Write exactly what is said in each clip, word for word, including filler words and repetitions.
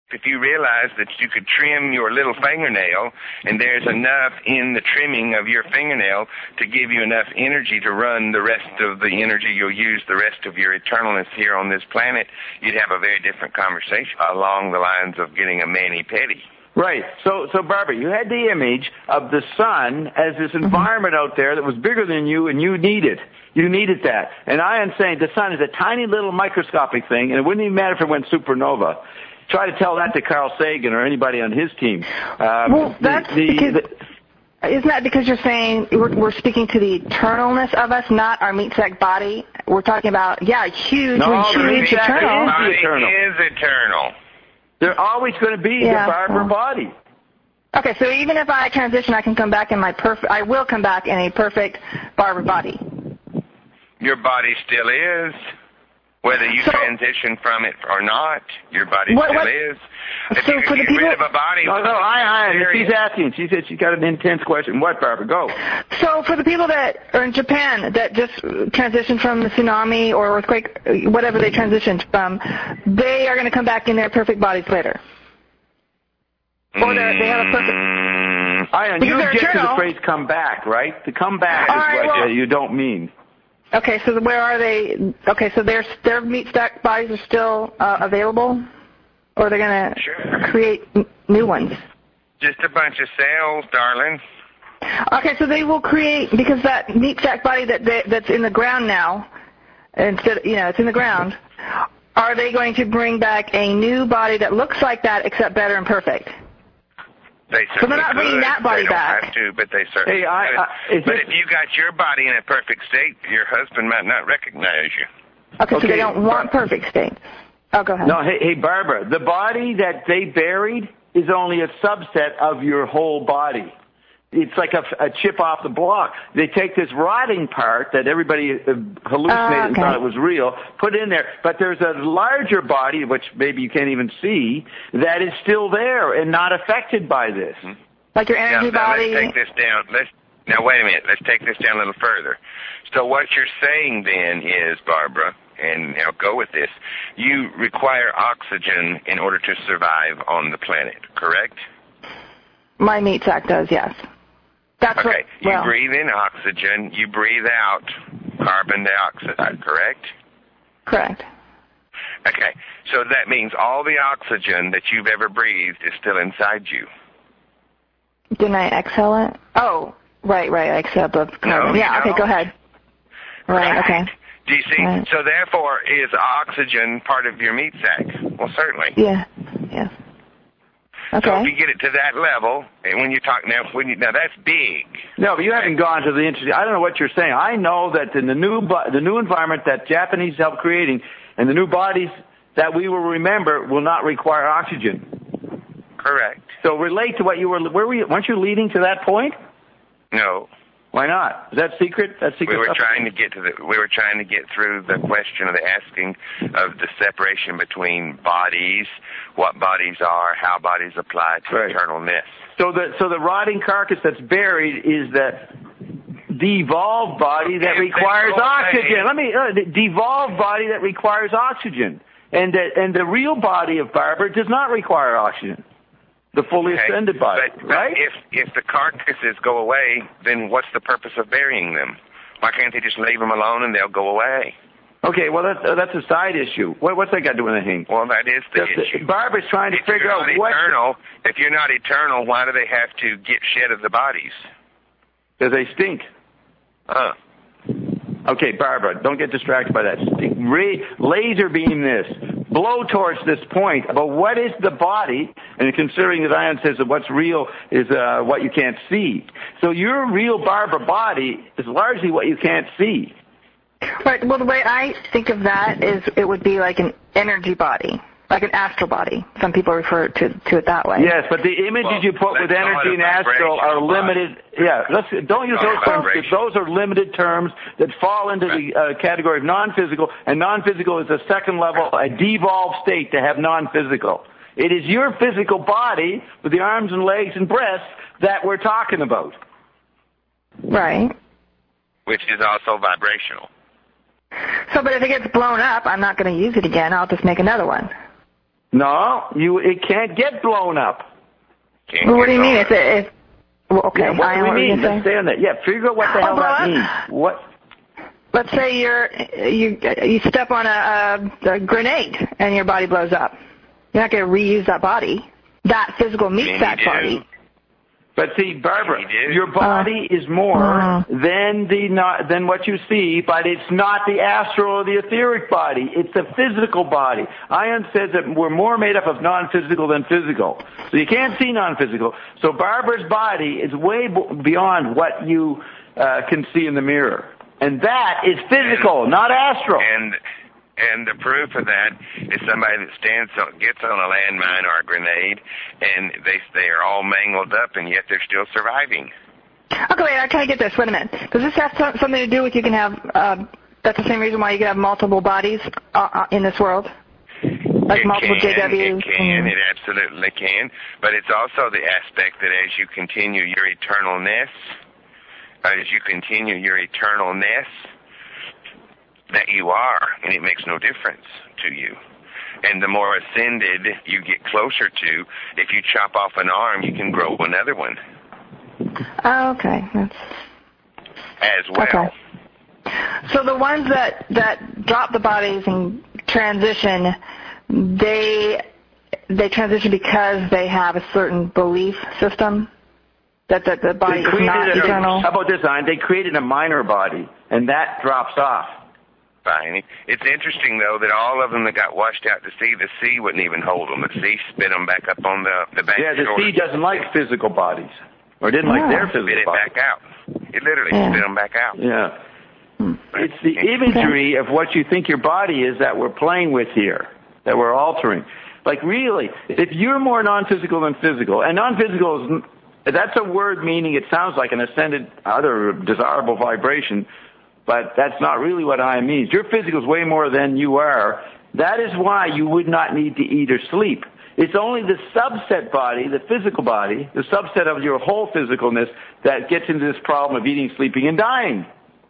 If you realize that you could trim your little fingernail, and there's enough in the trimming of your fingernail to give you enough energy to run the rest of the energy you'll use the rest of your eternalness here on this planet, you'd have a very different conversation along the lines of getting a mani-pedi. Right. So, so Barbara, you had the image of the sun as this environment out there that was bigger than you, and you need it. You needed that. And I am saying the sun is a tiny little microscopic thing, and it wouldn't even matter if it went supernova. Try to tell that to Carl Sagan or anybody on his team. Um, well, that's the, the, because, the, isn't that because you're saying we're, we're speaking to the eternalness of us, not our meat sack body? We're talking about, yeah, huge, no, huge, eternal. The body eternal. is eternal. They're always going to be yeah, the Barbara well. body. Okay, so even if I transition, I can come back in my perfect, I will come back in a perfect Barbara body. Your body still is. Whether you so, transition from it or not, your body what, still what, is. If so you for get the people, rid of a body... No, no, I, I, she's asking. She said she's got an intense question. What, Barbara? Go. So for the people that are in Japan that just transitioned from the tsunami or earthquake, whatever they transitioned from, they are going to come back in their perfect bodies later. Or they have a perfect... I you get to the phrase come back, right? To come back All is right, what well, uh, you don't mean. Okay, so where are they? Okay, so their their meat stack bodies are still uh, available, or they're going to sure. create n- new ones? Just a bunch of cells, darling. Okay, so they will create, because that meat sack body that they, that's in the ground now, instead, you know, it's in the ground. Are they going to bring back a new body that looks like that except better and perfect? They so they're not could. bringing that body they don't back. Have to, but they certainly hey, I, could. I, but this... if you got your body in a perfect state, your husband might not recognize you. Okay, okay so they don't want perfect state. Oh, go ahead. No, hey, hey, Barbara, the body that they buried is only a subset of your whole body. It's like a, a chip off the block. They take this rotting part that everybody hallucinated uh, okay. and thought it was real, put in there. But there's a larger body, which maybe you can't even see, that is still there and not affected by this. Mm-hmm. Like your energy now, now body? Let's take this down. Let's, now, wait a minute. Let's take this down a little further. So what you're saying then is, Barbara, and now go with this, you require oxygen in order to survive on the planet, correct? My meat sack does, yes. That's okay. What, well, you breathe in oxygen, you breathe out carbon dioxide, correct? Correct. Okay. So that means all the oxygen that you've ever breathed is still inside you. Didn't I exhale it? Oh, right, right. I exhaled the carbon. No, yeah, okay, don't. go ahead. Right, right. okay. Do you see? Right. So therefore, is oxygen part of your meat sack? Well, certainly. Yeah, yeah. Okay. So if you get it to that level, and when you talk now, when you, now that's big. No, but you haven't gone to the interesting. I don't know what you're saying. I know that in the new the new environment that Japanese helped creating, and the new bodies that we will remember will not require oxygen. Correct. So relate to what you were. Where were you? Weren't you leading to that point? No. Why not? Is that secret? That secret. We were stuff? trying to get to the. We were trying to get through the question of the asking of the separation between bodies, what bodies are, how bodies apply to right. eternalness. So the so the rotting carcass that's buried is the devolved body that If requires oxygen. away. Let me uh, the devolved body that requires oxygen, and the, and the real body of Barbara does not require oxygen. The fully okay. ascended body, but, right? But if if the carcasses go away, then what's the purpose of burying them? Why can't they just leave them alone and they'll go away? Okay, well that's uh, that's a side issue. What, what's that got to do with anything? Well, that is the that's issue. The, Barbara's trying to if figure out not what. Eternal, if you're not eternal, why do they have to get shed of the bodies? Because they stink. Huh. Okay, Barbara, don't get distracted by that. Ray, laser beam this. Blow towards this point about what is the body, and considering that Ion says that what's real is uh, what you can't see. So your real Barbara body is largely what you can't see. Right. Well, the way I think of that is it would be like an energy body, like an astral body. Some people refer to to it that way. Yes, but the images well, you put with energy and astral are limited. Body. Yeah, let's, don't use those terms because those are limited terms that fall into the uh, category of non-physical, and non-physical is a second level, a devolved state to have non-physical. It is your physical body with the arms and legs and breasts that we're talking about. Right. Which is also vibrational. So, but if it gets blown up, I'm not going to use it again. I'll just make another one. No, you. It can't get blown up. Can't well, what get do you mean? blown It's a, it's, well, okay. Yeah, what I do know we what mean? you're Let's stay on that. Yeah, figure out what the hell Oh, that well, means. What? Let's say you're you you step on a, a, a grenade and your body blows up. You're not going to reuse that body. That physical meets Many that do. body. But see, Barbara, Many do. your body Uh, is more uh, than the not, than what you see, but it's not the astral or the etheric body. It's the physical body. Ion says that we're more made up of non-physical than physical. So you can't see non-physical. So Barbara's body is way b- beyond what you uh, can see in the mirror. And that is physical, and, not astral. And and the proof of that is somebody that stands on, gets on a landmine or a grenade, and they they are all mangled up, and yet they're still surviving. Okay, wait, I can't get this. Wait a minute. Does this have some, something to do with you can have, uh, that's the same reason why you can have multiple bodies uh, uh, in this world? Like it multiple can, J Ws? It can, Mm. it absolutely can, but it's also the aspect that as you continue your eternalness, as you continue your eternalness, that you are, and it makes no difference to you. And the more ascended you get closer to, if you chop off an arm, you can grow another one. Oh, okay. That's, as well. okay. So the ones that, that drop the bodies and transition, they they transition because they have a certain belief system that, that the body is not a, eternal? How about this, Ian? They created a minor body, and that drops off. Fine. It's interesting, though, that all of them that got washed out to sea, the sea wouldn't even hold them. The sea spit them back up on the, the bank. Yeah, the sea doesn't like physical bodies, or didn't Yeah. like their physical Spit it bodies. back out. It literally Yeah. spit them back out. Yeah. It's the imagery of what you think your body is that we're playing with here, that we're altering. Like, really, if you're more non-physical than physical, and non-physical is, that's a word meaning it sounds like an ascended, other desirable vibration, but that's not really what I means. Your physical is way more than you are. That is why you would not need to eat or sleep. It's only the subset body, the physical body, the subset of your whole physicalness that gets into this problem of eating, sleeping, and dying.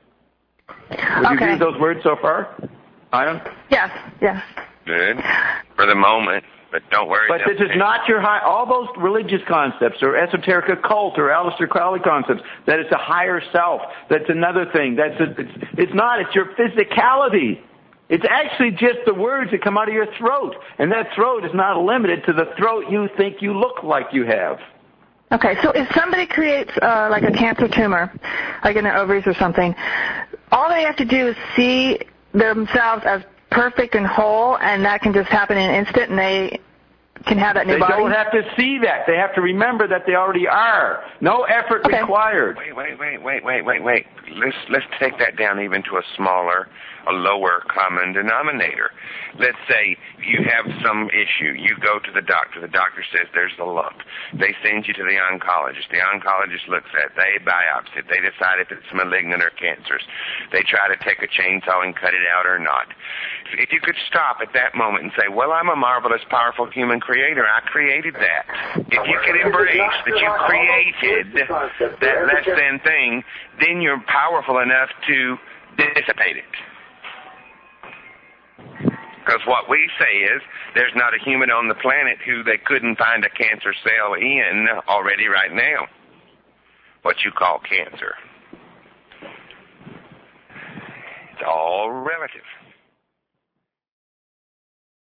Would you Okay. agree with those words so far, Ian? Yes, yes. Good. For the moment. But don't worry. But this is not your high, all those religious concepts or esoteric occult or Aleister Crowley concepts, that it's a higher self, that's another thing, that's a, it's, it's not, it's your physicality. It's actually just the words that come out of your throat. And that throat is not limited to the throat you think you look like you have. Okay, so if somebody creates uh, like a cancer tumor, like in their ovaries or something, all they have to do is see themselves as perfect and whole, and that can just happen in an instant, and they can have that new they body? They don't have to see that. They have to remember that they already are. No effort okay. required. Wait, wait, wait, wait, wait, wait, wait. Let's let's take that down even to a smaller, a lower common denominator. Let's say you have some issue. You go to the doctor. The doctor says there's a lump. They send you to the oncologist. The oncologist looks at it. They biopsy it. They decide if it's malignant or cancerous. They try to take a chainsaw and cut it out or not. If you could stop at that moment and say, well, I'm a marvelous, powerful human creator. I created that. If you could embrace that you created that less than thing, then you're powerful enough to dissipate it. Because what we say is there's not a human on the planet who they couldn't find a cancer cell in already right now. What you call cancer. It's all relative.